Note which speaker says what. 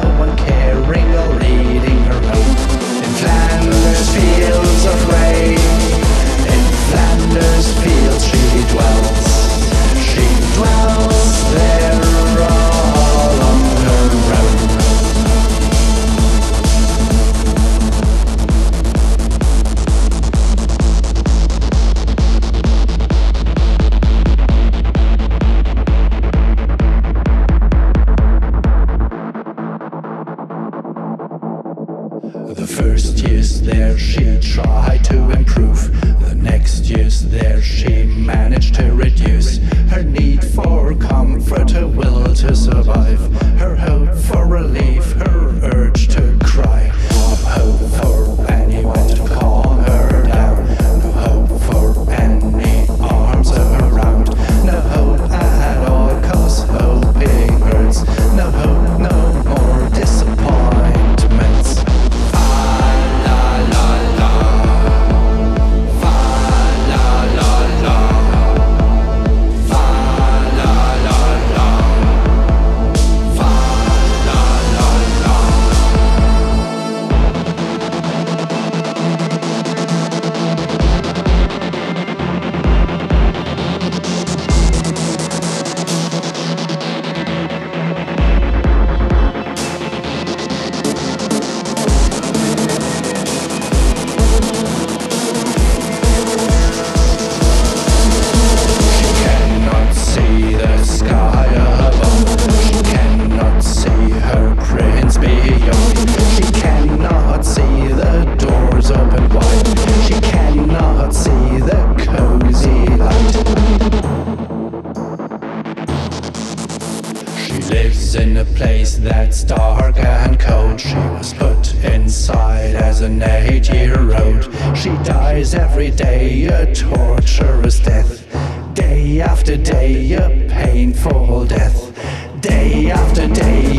Speaker 1: one caring or leading her home. In Flanders fields of rain, in Flanders fields she dwells. She dwells there all on her own. The first years there she tried to improve. The next years there she managed to reduce her need for comfort, her will to survive, her hope for relief, her urge to cry. No hope for anyone to calm her down, no hope for any arms around, no hope at all, 'cause hoping hurts. No hope, no more disappointments. In a place that's dark and cold, she was put inside as an 8-year-old. She dies every day, a torturous death. Day after day, a painful death. Day after day,